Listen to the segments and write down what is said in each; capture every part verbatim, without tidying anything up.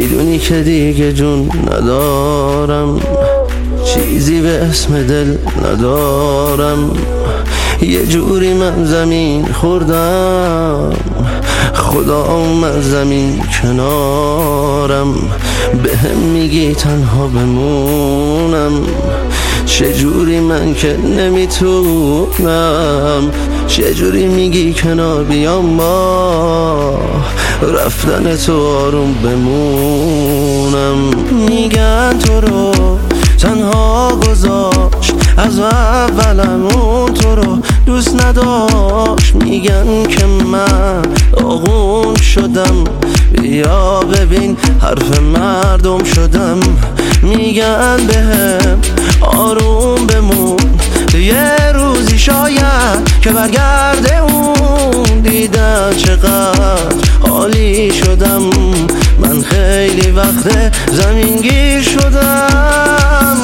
میدونی که دیگه جون ندارم، چیزی به اسم دل ندارم. یه جوری من زمین خوردم، خدا اومد زمین کنارم. به هم میگی تنها بمونم، چجوری من که نمیتونم. چجوری میگی کنار بیام با رفتن تو آروم بمونم. میگن تو رو تنها گذاشت، از اولم اون تو رو دوست نداشت. میگن که من آغون شدم، بیا ببین حرف مردم شدم. میگن بهم آروم بمون، یه روزی شاید که برگرده اون. دیدن چقدر عالی شدم، من خیلی وقت زمین گیر شدم.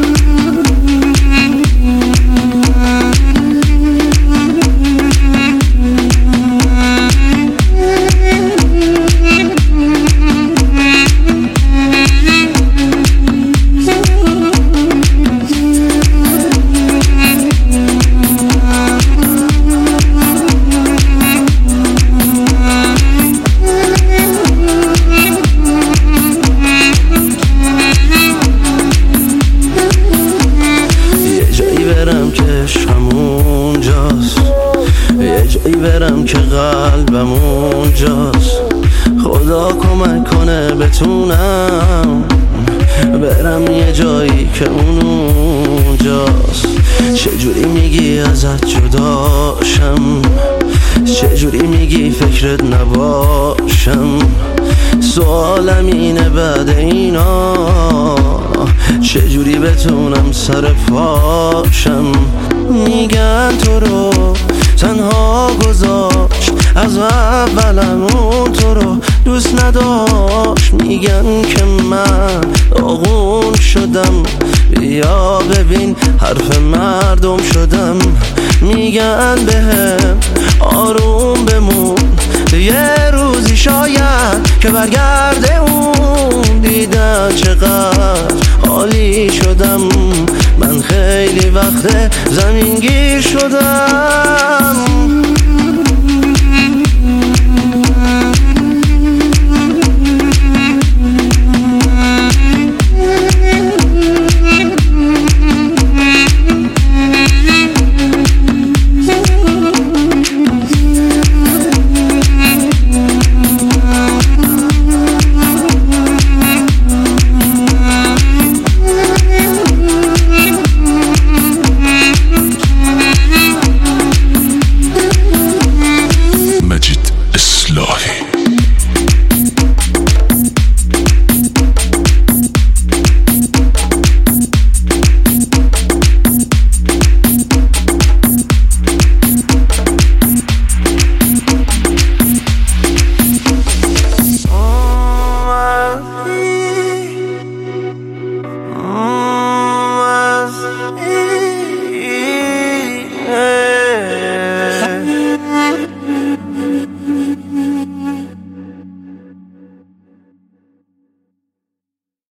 یه جایی برم که قلبم اونجاست، خدا کمک کنه بتونم برم یه جایی که اون اونجاست. چجوری میگی ازت جداشم، چجوری میگی فکرت نباشم. سوالم اینه بعد اینا چجوری بتونم سر پاشم. میگن تو رو تنها گذاشت، از اولم اون تو رو دوست نداشت. میگن که من آغون شدم، بیا ببین حرف مردم شدم. میگن بهم آروم بمون، یه روزی شاید که برگرده اون. دیدن چقدر عالی شدم، من خیلی وقت زمین گیر شدم.